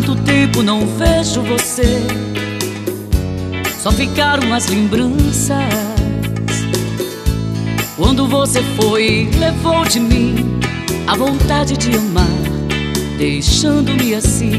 quanto tempo não vejo você? Só ficaram as lembranças. Quando você foi, levou de mim a vontade de amar, deixando-me assim.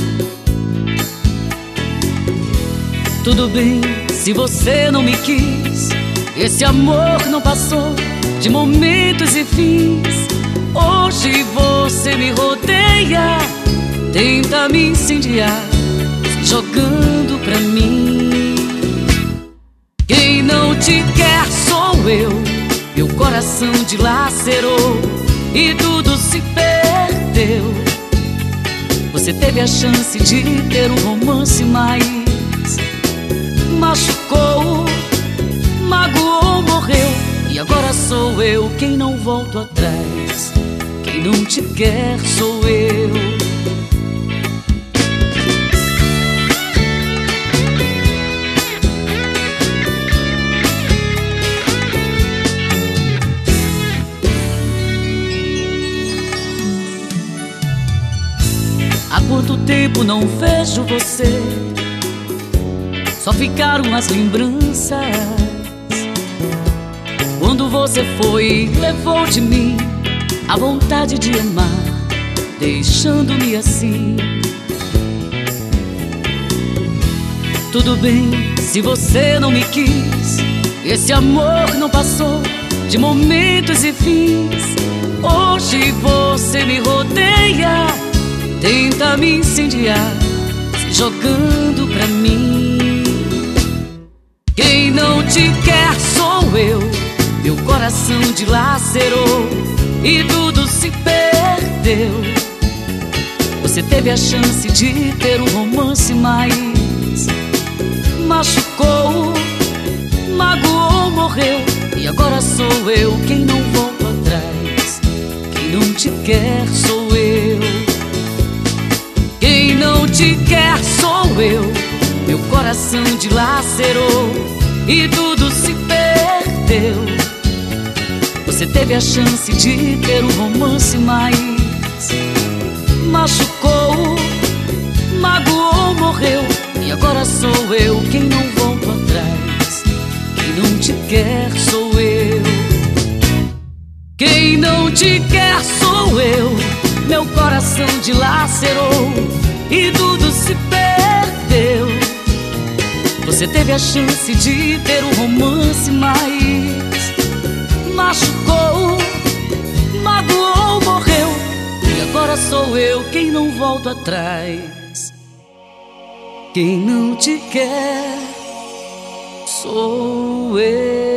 Tudo bem se você não me quis, esse amor não passou de momentos e fins. Hoje você me rodeia, tenta me incendiar, se jogando pra mim. Quem não te quer sou eu, meu coração dilacerou e tudo se perdeu. Você teve a chance de ter um romance, mas machucou, magoou, morreu. E agora sou eu quem não volto atrás. Quem não te quer sou eu. Há quanto tempo não vejo você? Só ficaram as lembranças. Quando você foi, levou de mim a vontade de amar, deixando-me assim. Tudo bem se você não me quis, esse amor não passou de momentos e fins. Hoje você me rodeia, tenta me incendiar, se jogando pra mim. Quem não te quer sou eu, meu coração dilacerou e tudo se perdeu. Você teve a chance de ter um romance, mas machucou, magoou, morreu. E agora sou eu quem não volto atrás. Quem não te quer sou eu. Quem não te quer sou eu, meu coração dilacerou e tudo se perdeu. Você teve a chance de ter um romance, mas machucou, magoou, morreu. E agora sou eu quem não volto atrás. Quem não te quer sou eu. Quem não te quer sou eu, meu coração dilacerou e tudo se perdeu. Você teve a chance de ter um romance, mas machucou, magoou, morreu. E agora sou eu quem não volto atrás. Quem não te quer sou eu.